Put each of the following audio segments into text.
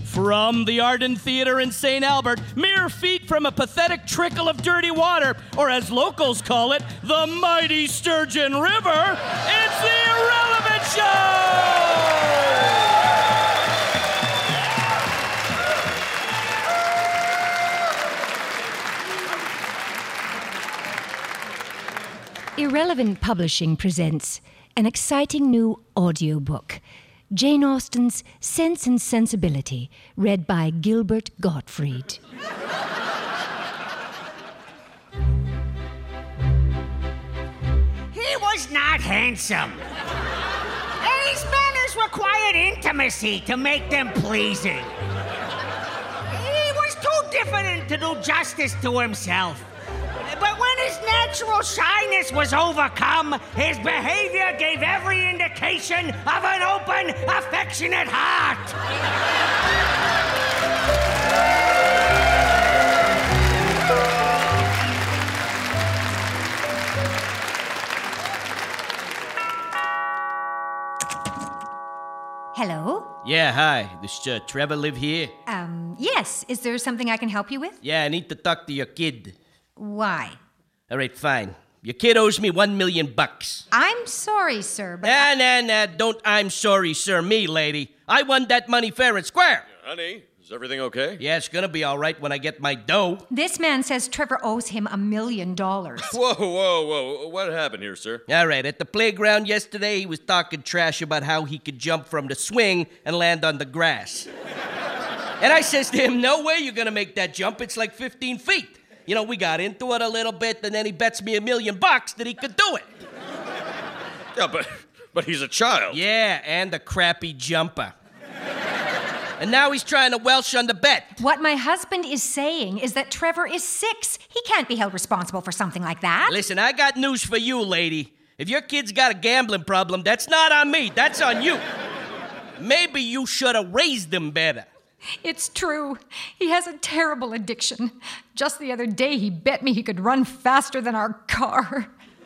From the Arden Theatre in St. Albert, mere feet from a pathetic trickle of dirty water, or as locals call it, the mighty Sturgeon River, it's the Irrelevant Show! Irrelevant Publishing presents an exciting new audiobook, Jane Austen's Sense and Sensibility, read by Gilbert Gottfried. He was not handsome. And his manners required intimacy to make them pleasing. He was too diffident to do justice to himself. But when his natural shyness was overcome, his behavior gave every indication of an open, affectionate heart. Hello? Yeah, hi. Does Trevor live here? Yes. Is there something I can help you with? Yeah, I need to talk to your kid. Why? All right, fine. Your kid owes me $1 million. I'm sorry, sir, but... Nah, don't I'm sorry, sir, me, lady. I won that money fair and square. Honey, is everything okay? Yeah, it's gonna be all right when I get my dough. This man says Trevor owes him $1 million. Whoa. What happened here, sir? All right, at the playground yesterday, he was talking trash about how he could jump from the swing and land on the grass. And I says to him, no way you're gonna make that jump. It's like 15 feet. You know, we got into it a little bit, and then he bets me $1 million that he could do it. Yeah, but he's a child. Yeah, and a crappy jumper. And now he's trying to welsh on the bet. What my husband is saying is that Trevor is 6. He can't be held responsible for something like that. Listen, I got news for you, lady. If your kid's got a gambling problem, that's not on me. That's on you. Maybe you should have raised him better. It's true. He has a terrible addiction. Just the other day, he bet me he could run faster than our car.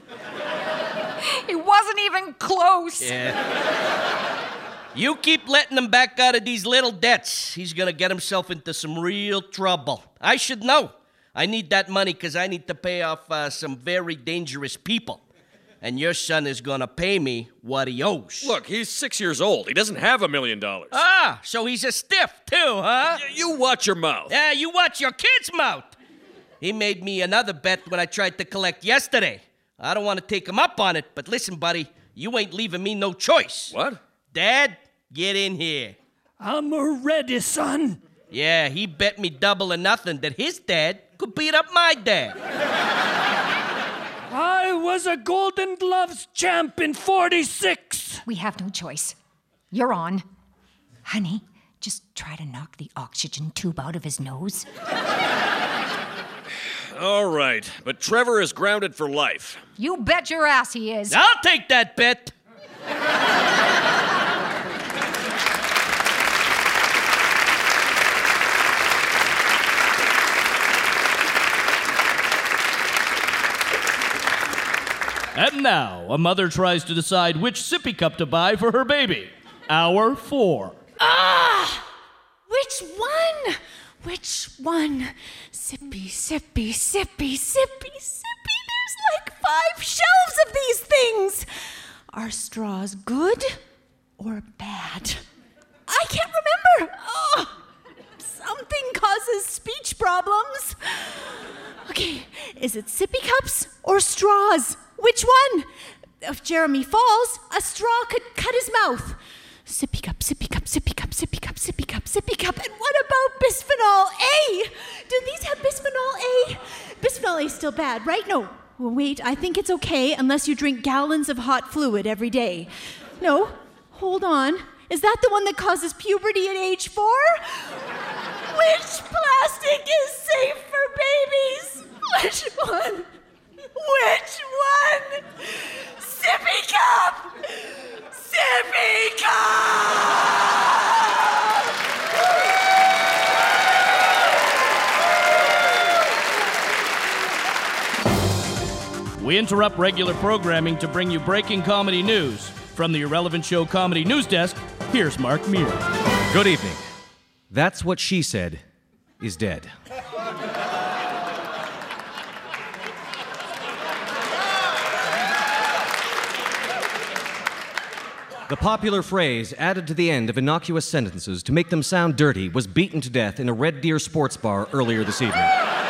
He wasn't even close. Yeah. You keep letting him back out of these little debts. He's gonna get himself into some real trouble. I should know. I need that money because I need to pay off some very dangerous people. And your son is gonna pay me what he owes. Look, he's 6 years old. He doesn't have $1 million. Ah, so he's a stiff too, huh? You watch your mouth. Yeah, you watch your kid's mouth. He made me another bet when I tried to collect yesterday. I don't want to take him up on it, but listen, buddy, you ain't leaving me no choice. What? Dad, get in here. I'm ready, son. Yeah, he bet me double or nothing that his dad could beat up my dad. I was a Golden Gloves champ in 46. We have no choice. You're on. Honey, just try to knock the oxygen tube out of his nose. All right, but Trevor is grounded for life. You bet your ass he is. I'll take that bet. And now, a mother tries to decide which sippy cup to buy for her baby. Hour 4. Which one? Which one? Sippy, sippy, sippy, sippy, sippy. There's like 5 shelves of these things. Are straws good or bad? I can't remember. Something causes speech problems. Okay, is it sippy cups or straws? Which one? If Jeremy falls, a straw could cut his mouth. Sippy cup, sippy cup, sippy cup, sippy cup, sippy cup, sippy cup. And what about bisphenol A? Do these have bisphenol A? Bisphenol A is still bad, right? No. Well, wait, I think it's okay unless you drink gallons of hot fluid every day. No, hold on. Is that the one that causes puberty at age 4? Which plastic is safe for babies? Which one? Which one? Sippy cup! Sippy cup! We interrupt regular programming to bring you breaking comedy news. From the Irrelevant Show Comedy News Desk, here's Mark Meir. Good evening. That's What She Said is dead. The popular phrase added to the end of innocuous sentences to make them sound dirty was beaten to death in a Red Deer sports bar earlier this evening.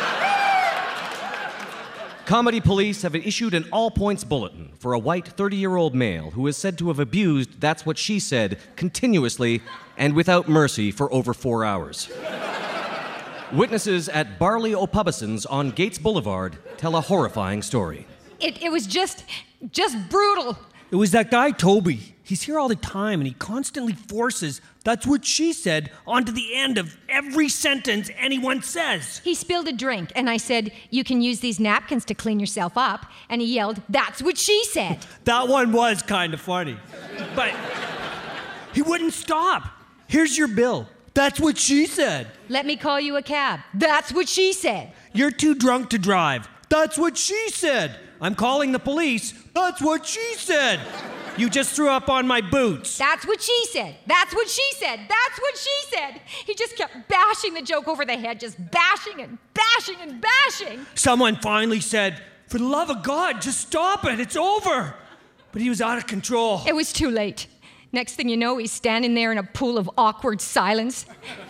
Comedy police have issued an all-points bulletin for a white 30-year-old male who is said to have abused That's What She Said continuously and without mercy for over 4 hours. Witnesses at Barley O'Pubison's on Gates Boulevard tell a horrifying story. It was just brutal. It was that guy, Toby. He's here all the time, and he constantly forces "That's what she said" onto the end of every sentence anyone says. He spilled a drink, and I said, "You can use these napkins to clean yourself up." And he yelled, "That's what she said." That one was kind of funny. But he wouldn't stop. "Here's your bill. That's what she said." "Let me call you a cab." "That's what she said." "You're too drunk to drive." "That's what she said." "I'm calling the police." "That's what she said." "You just threw up on my boots." "That's what she said." "That's what she said." "That's what she said." He just kept bashing the joke over the head, just bashing and bashing and bashing. Someone finally said, "For the love of God, just stop it. It's over." But he was out of control. It was too late. Next thing you know, he's standing there in a pool of awkward silence.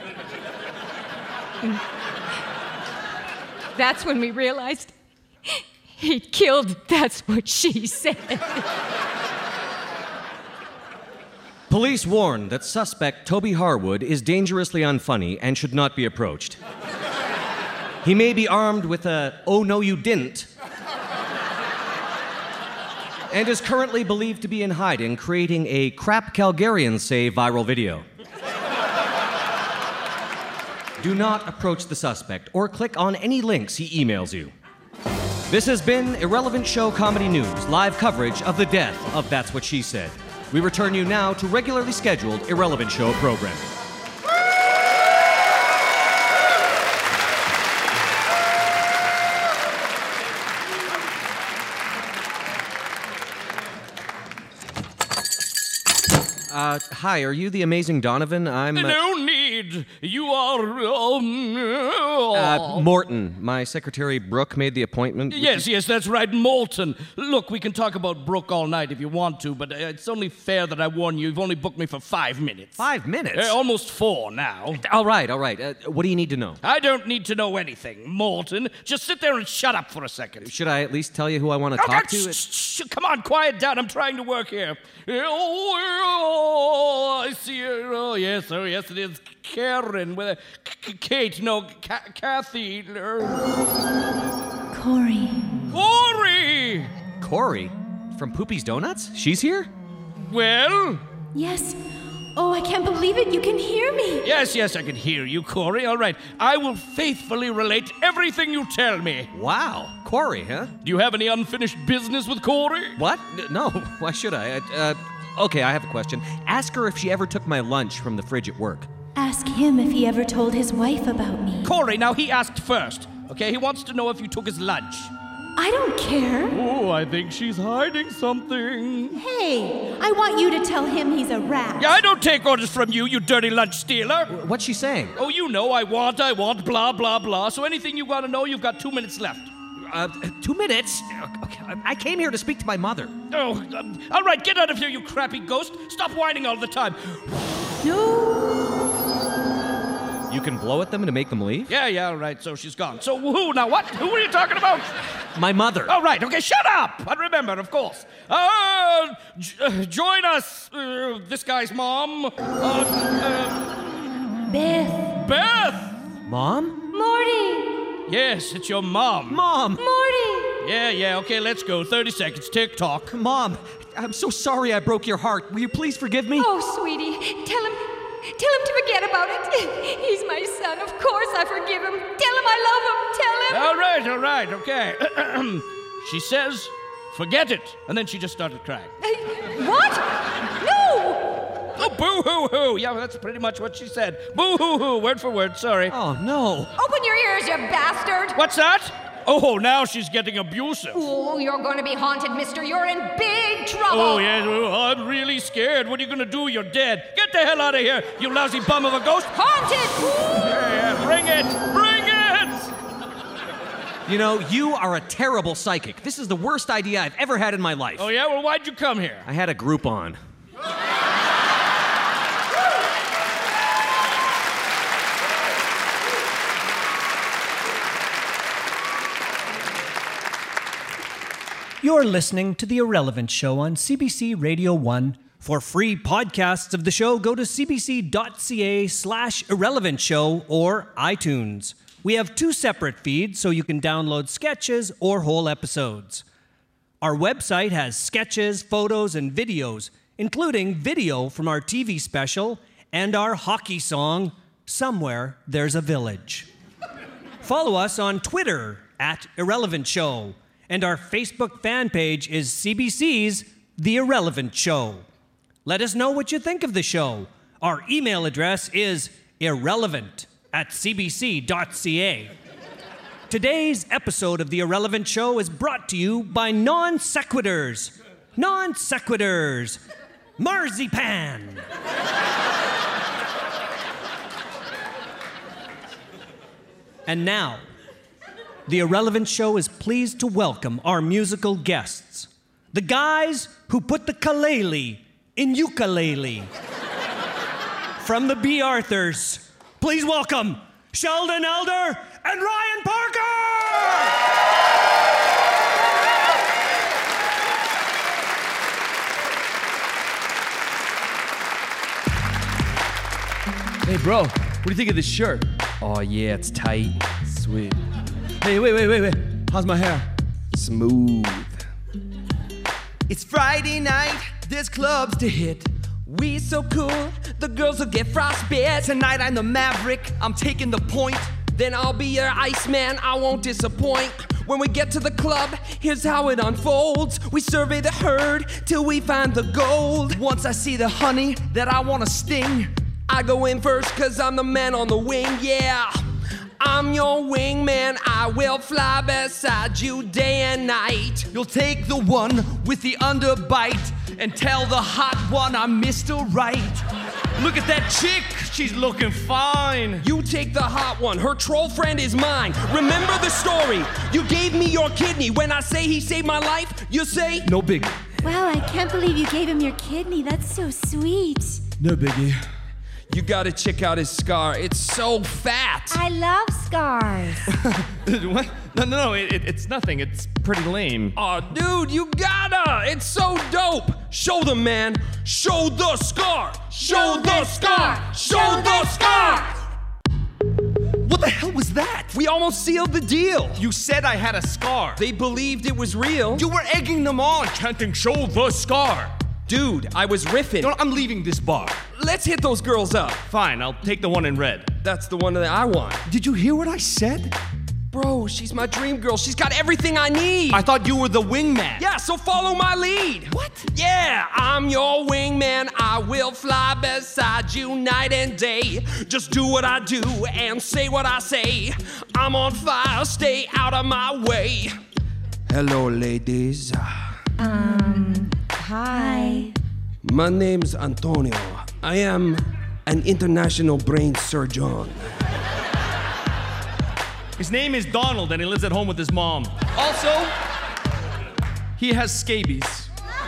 That's when we realized he'd killed That's What She Said. Police warn that suspect Toby Harwood is dangerously unfunny and should not be approached. He may be armed with a "oh no you didn't" and is currently believed to be in hiding, creating a "crap Calgarians say" viral video. Do not approach the suspect or click on any links he emails you. This has been Irrelevant Show Comedy News, live coverage of the death of That's What She Said. We return you now to regularly scheduled Irrelevant Show programming. Hi, are you the amazing Donovan? I'm... No need. You are... Morton. My secretary, Brooke, made the appointment. Yes, that's right, Moulton. Look, we can talk about Brooke all night if you want to, but it's only fair that I warn you, you've only booked me for 5 minutes. 5 minutes? Almost 4 now. All right. What do you need to know? I don't need to know anything, Moulton. Just sit there and shut up for a second. Should I at least tell you who I want to talk to? Shh, come on, quiet down. I'm trying to work here. Oh, I see her. Oh, yes, it is Karen with a Kate, no, Kathy. Corey. Corey? From Poopy's Donuts? She's here? Well? Yes. Oh, I can't believe it. You can hear me. Yes, I can hear you, Corey. All right. I will faithfully relate everything you tell me. Wow. Corey, huh? Do you have any unfinished business with Corey? What? No. Why should I? Okay, I have a question. Ask her if she ever took my lunch from the fridge at work. Ask him if he ever told his wife about me. Corey, now he asked first. Okay, he wants to know if you took his lunch. I don't care. Oh, I think she's hiding something. Hey, I want you to tell him he's a rat. Yeah, I don't take orders from you, you dirty lunch stealer. What's she saying? Oh, you know, I want, blah, blah, blah. So anything you want to know, you've got 2 minutes left. 2 minutes? Okay, I came here to speak to my mother. Oh, all right, get out of here, you crappy ghost. Stop whining all the time. No. You can blow at them to make them leave? Yeah, all right, so she's gone. So who now, what? Who are you talking about? My mother. All right, okay, shut up. I remember, of course. Join us, this guy's mom. Beth. Mom? Morty. Yes, it's your mom. Mom! Morty. Yeah, okay, let's go. 30 seconds, tick-tock. Mom, I'm so sorry I broke your heart. Will you please forgive me? Oh, sweetie, tell him to forget about it. He's my son. Of course I forgive him. Tell him I love him. Tell him. All right, okay. She says, forget it. And then she just started crying. What? No! Oh, boo-hoo-hoo. Yeah, that's pretty much what she said. Boo-hoo-hoo, word for word, sorry. Oh, no. Open your ears, you bastard. What's that? Oh, now she's getting abusive. Oh, you're going to be haunted, mister. You're in big trouble. Oh, yes, I'm really scared. What are you gonna do? You're dead. Get the hell out of here, you lousy bum of a ghost. Haunted! Yeah, bring it! Bring it! You know, you are a terrible psychic. This is the worst idea I've ever had in my life. Oh, yeah? Well, why'd you come here? I had a Groupon. You're listening to The Irrelevant Show on CBC Radio 1. For free podcasts of the show, go to cbc.ca/irrelevant show or iTunes. We have 2 separate feeds so you can download sketches or whole episodes. Our website has sketches, photos, and videos, including video from our TV special and our hockey song, Somewhere There's a Village. Follow us on Twitter @IrrelevantShow. And our Facebook fan page is CBC's The Irrelevant Show. Let us know what you think of the show. Our email address is irrelevant@cbc.ca. Today's episode of The Irrelevant Show is brought to you by Non Sequiturs. Non Sequiturs. Marzipan. And now, The Irrelevant Show is pleased to welcome our musical guests, the guys who put the kalele in ukulele. From the B. Arthurs, please welcome Sheldon Elder and Ryan Parker! Hey, bro, what do you think of this shirt? Oh, yeah, it's tight. Sweet. Hey, wait. How's my hair? Smooth. It's Friday night, there's clubs to hit. We so cool, the girls will get frostbite. Tonight I'm the Maverick, I'm taking the point. Then I'll be your Iceman, I won't disappoint. When we get to the club, here's how it unfolds. We survey the herd till we find the gold. Once I see the honey that I wanna sting, I go in first cause I'm the man on the wing, yeah. I'm your wingman, I will fly beside you day and night. You'll take the one with the underbite and tell the hot one I'm Mr. Right. Look at that chick, she's looking fine. You take the hot one, her troll friend is mine. Remember the story, you gave me your kidney. When I say he saved my life, you say, no biggie. Wow, I can't believe you gave him your kidney. That's so sweet. No biggie. you gotta check out his scar. It's so fat. I love scars. What? No, it's nothing. It's pretty lame. Oh, dude, you gotta. It's so dope. Show them, man. Show the scar. Show the scar. Show the scar. What the hell was that? We almost sealed the deal. You said I had a scar. They believed it was real. You were egging them on, chanting, show the scar. Dude, I was riffing. No, I'm leaving this bar. Let's hit those girls up. Fine, I'll take the one in red. That's the one that I want. Did you hear what I said? Bro, she's my dream girl. She's got everything I need. I thought you were the wingman. Yeah, so follow my lead. What? Yeah, I'm your wingman. I will fly beside you night and day. Just do what I do and say what I say. I'm on fire, stay out of my way. Hello, ladies. Hi. My name's Antonio. I am an international brain surgeon. His name is Donald and he lives at home with his mom. Also, he has scabies.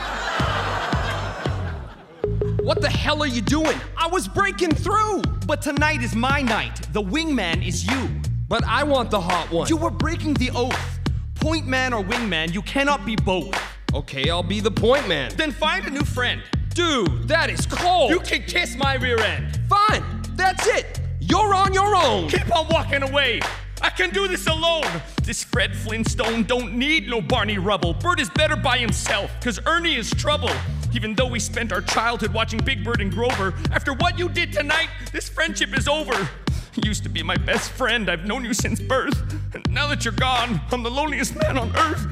What the hell are you doing? I was breaking through. But tonight is my night. The wingman is you. But I want the hot one. You were breaking the oath. Point man or wingman, you cannot be both. Okay, I'll be the point man. Then find a new friend. Dude, that is cold. You can kiss my rear end. Fine, that's it. You're on your own. Keep on walking away. I can do this alone. This Fred Flintstone don't need no Barney Rubble. Bert is better by himself, cause Ernie is trouble. Even though we spent our childhood watching Big Bird and Grover, after what you did tonight, this friendship is over. You used to be my best friend. I've known you since birth. And now that you're gone, I'm the loneliest man on earth.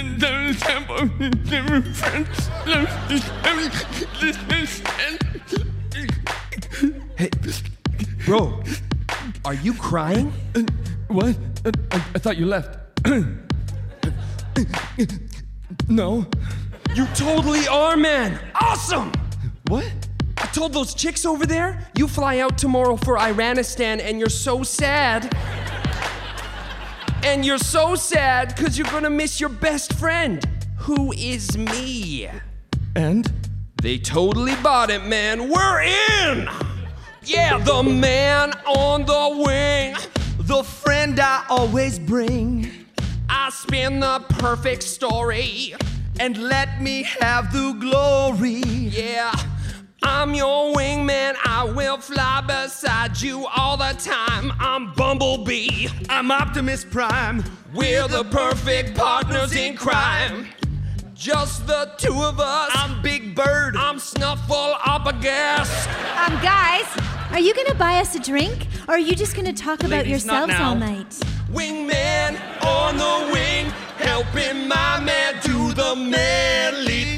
Hey, bro, are you crying? What? I thought you left. No. You totally are, man. Awesome. What? I told those chicks over there, you fly out tomorrow for Iranistan and you're so sad. And you're so sad because you're gonna miss your best friend, who is me. And? They totally bought it, man. We're in! Yeah, the man on the wing, the friend I always bring. I spin the perfect story and let me have the glory. Yeah, I'm your wingman. I will fly beside you all the time. I'm Bumblebee. I'm Optimus Prime. We're the perfect partners in crime. Just the two of us. I'm Big Bird. I'm Snuffleupagus. Guys, are you gonna buy us a drink? Or are you just gonna talk about Ladies, not yourselves now. all night? Wingman on the wing, helping my man do the manly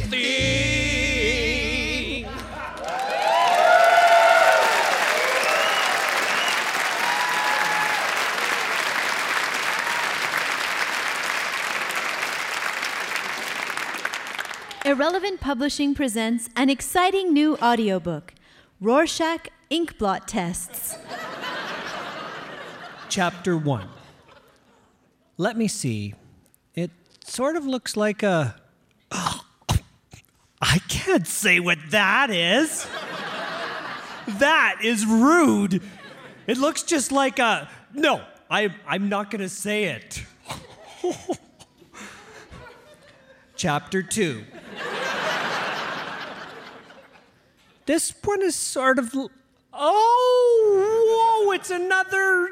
thing. Irrelevant Publishing presents an exciting new audiobook, Rorschach Inkblot Tests. Chapter 1. Let me see. It sort of looks like a... I can't say what that is. That is rude. It looks just like a... No, I'm not going to say it. Chapter 2. This one is sort of... Oh, whoa, it's another,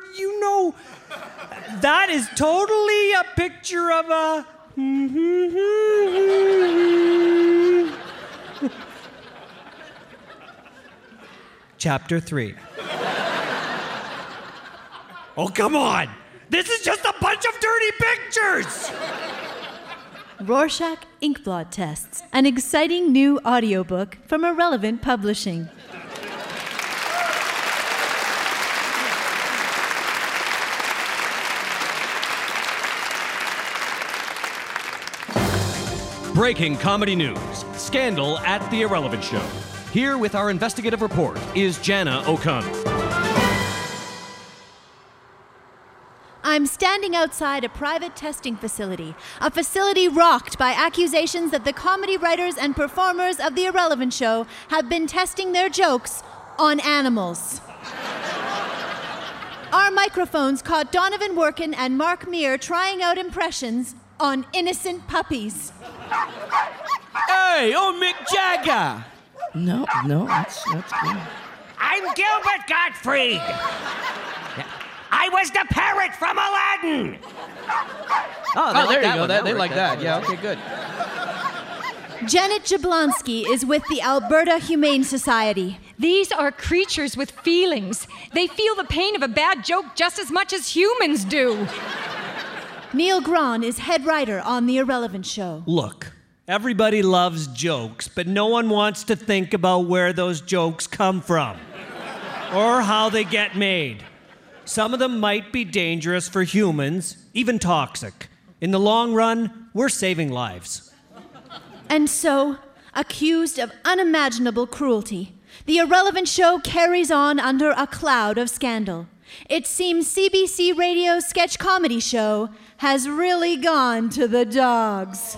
that is totally a picture of a... Chapter 3. Oh, come on. This is just a bunch of dirty pictures. Rorschach Inkblot Tests, an exciting new audiobook from Irrelevant Publishing. Breaking comedy news. Scandal at The Irrelevant Show. Here with our investigative report is Jana O'Connor. I'm standing outside a private testing facility, a facility rocked by accusations that the comedy writers and performers of The Irrelevant Show have been testing their jokes on animals. Our microphones caught Donovan Workin and Mark Meir trying out impressions on innocent puppies. Hey, Mick Jagger! No, that's good. I'm Gilbert Gottfried. I was the parrot from Aladdin. Oh, there you go. They like that. Yeah, okay, good. Janet Jablonski is with the Alberta Humane Society. These are creatures with feelings. They feel the pain of a bad joke just as much as humans do. Neil Grawn is head writer on The Irrelevant Show. Look, everybody loves jokes, but no one wants to think about where those jokes come from or how they get made. Some of them might be dangerous for humans, even toxic. In the long run, we're saving lives. And so, accused of unimaginable cruelty, The Irrelevant Show carries on under a cloud of scandal. It seems CBC Radio's sketch comedy show has really gone to the dogs.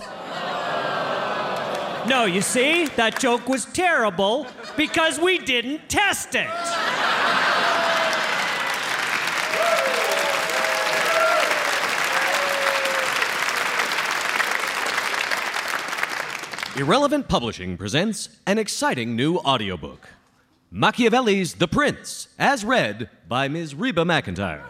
No, you see, that joke was terrible because we didn't test it. Irrelevant Publishing presents an exciting new audiobook. Machiavelli's The Prince, as read by Ms. Reba McEntire.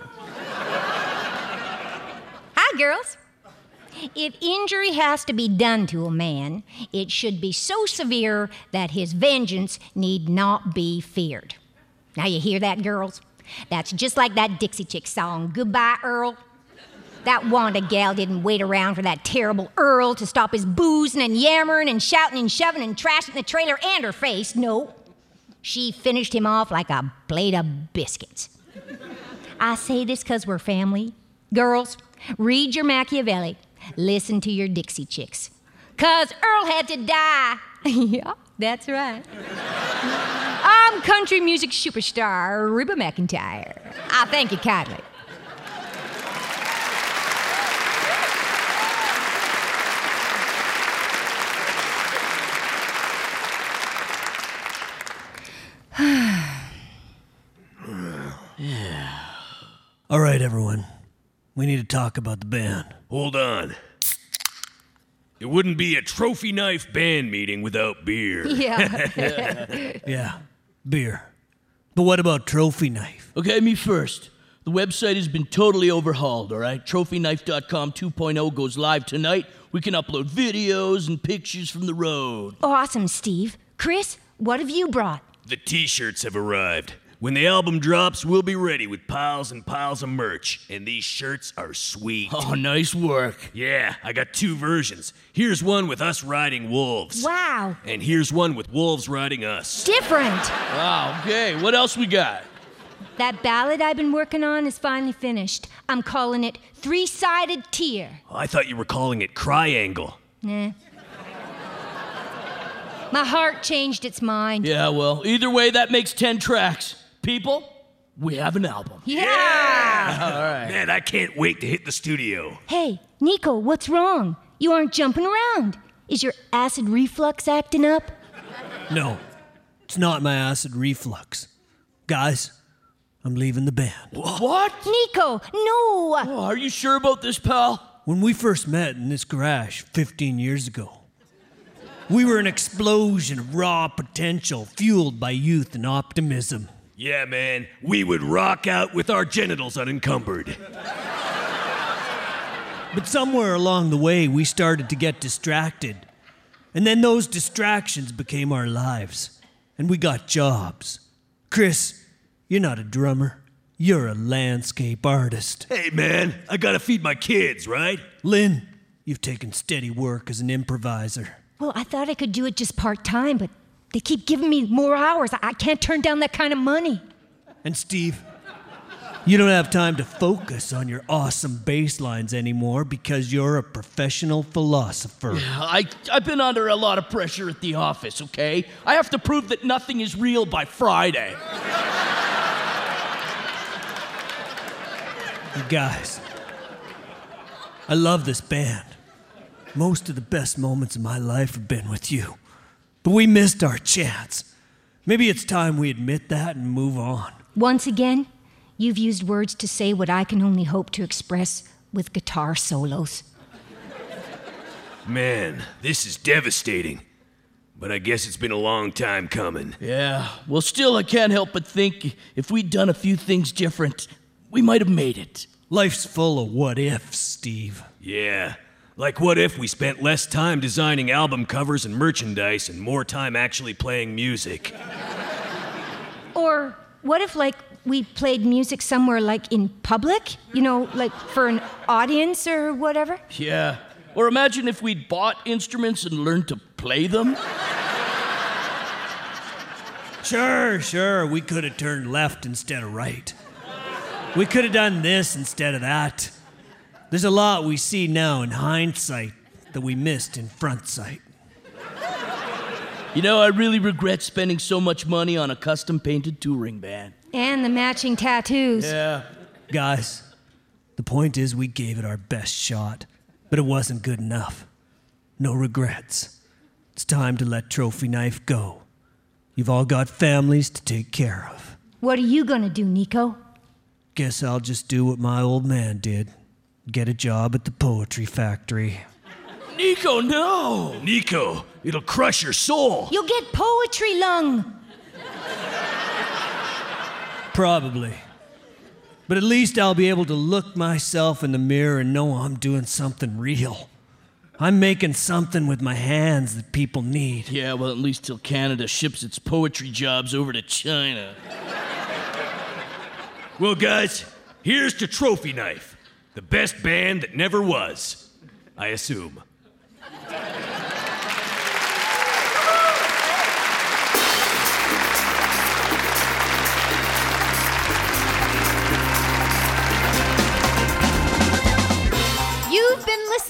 Hi, girls. If injury has to be done to a man, it should be so severe that his vengeance need not be feared. Now you hear that, girls? That's just like that Dixie Chick song, Goodbye, Earl. That Wanda gal didn't wait around for that terrible Earl to stop his boozing and yammering and shouting and shoving and trashing the trailer and her face. No, she finished him off like a plate of biscuits. I say this because we're family. Girls, Read your Machiavelli. Listen to your Dixie Chicks. 'Cause Earl had to die. Yeah, that's right. I'm country music superstar Reba McEntire. I thank you kindly. All right, everyone. We need to talk about the band. Hold on. It wouldn't be a trophy knife band meeting without beer. Yeah. Yeah, beer. But what about Trophy Knife? Okay, me first. The website has been totally overhauled, all right? TrophyKnife.com 2.0 goes live tonight. We can upload videos and pictures from the road. Awesome, Steve. Chris, what have you brought? The t-shirts have arrived. When the album drops, we'll be ready with piles and piles of merch. And these shirts are sweet. Oh, nice work. Yeah, I got 2 versions. Here's one with us riding wolves. Wow. And here's one with wolves riding us. Different. Wow, okay. What else we got? That ballad I've been working on is finally finished. I'm calling it Three-Sided Tear. I thought you were calling it Triangle. Nah. My heart changed its mind. Yeah, well, either way, that makes 10 tracks. People, we have an album. Yeah! All right. Man, I can't wait to hit the studio. Hey, Nico, what's wrong? You aren't jumping around. Is your acid reflux acting up? No, it's not my acid reflux. Guys, I'm leaving the band. What? Nico, no! Oh, are you sure about this, pal? When we first met in this garage 15 years ago, we were an explosion of raw potential fueled by youth and optimism. Yeah, man, we would rock out with our genitals unencumbered. But somewhere along the way, we started to get distracted. And then those distractions became our lives. And we got jobs. Chris, you're not a drummer. You're a landscape artist. Hey, man, I gotta feed my kids, right? Lynn, you've taken steady work as an improviser. Well, I thought I could do it just part-time, but they keep giving me more hours. I can't turn down that kind of money. And Steve, you don't have time to focus on your awesome bass lines anymore because you're a professional philosopher. Yeah, I've been under a lot of pressure at the office, okay? I have to prove that nothing is real by Friday. You guys, I love this band. Most of the best moments of my life have been with you. But we missed our chance. Maybe it's time we admit that and move on. Once again, you've used words to say what I can only hope to express with guitar solos. Man, this is devastating. But I guess it's been a long time coming. Yeah, well, still, I can't help but think if we'd done a few things different, we might have made it. Life's full of what-ifs, Steve. Yeah. Like, what if we spent less time designing album covers and merchandise and more time actually playing music? Or what if, like, we played music somewhere, like, in public? You know, like, for an audience or whatever? Yeah. Or imagine if we'd bought instruments and learned to play them. Sure. We could have turned left instead of right. We could have done this instead of that. There's a lot we see now in hindsight that we missed in front sight. You know, I really regret spending so much money on a custom-painted touring band. And the matching tattoos. Yeah. Guys, the point is we gave it our best shot, but it wasn't good enough. No regrets. It's time to let Trophy Knife go. You've all got families to take care of. What are you gonna do, Nico? Guess I'll just do what my old man did. Get a job at the poetry factory. Nico, no! Nico, it'll crush your soul. You'll get poetry lung. Probably. But at least I'll be able to look myself in the mirror and know I'm doing something real. I'm making something with my hands that people need. Yeah, well, at least till Canada ships its poetry jobs over to China. Well, guys, here's to Trophy Knife. The best band that never was, I assume.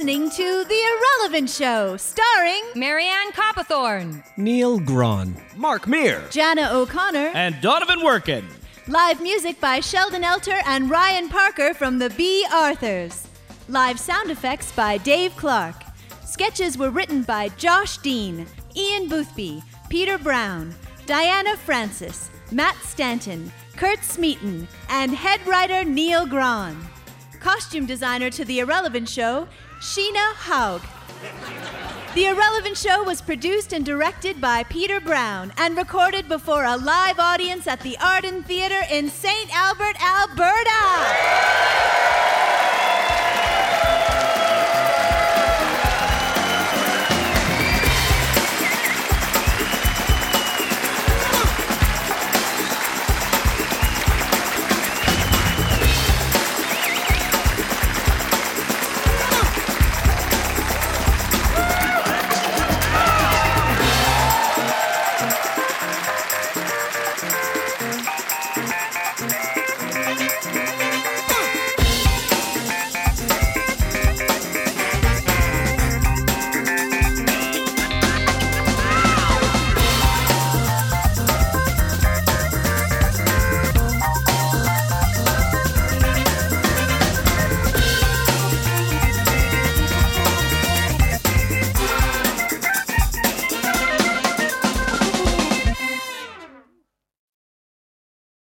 listening to The Irrelevant Show, starring Marianne Coppathorne, Neil Gron, Mark Meir, Jana O'Connor, And Donovan Workin. live music by Sheldon Elter and Ryan Parker from the B. Arthurs. Live sound effects by Dave Clark. Sketches were written by Josh Dean, Ian Boothby, Peter Brown, Diana Francis, Matt Stanton, Kurt Smeaton, and head writer Neil Gron. Costume designer to The Irrelevant Show, Sheena Haug. The Irrelevant Show was produced and directed by Peter Brown and recorded before a live audience at the Arden Theatre in St. Albert, Alberta.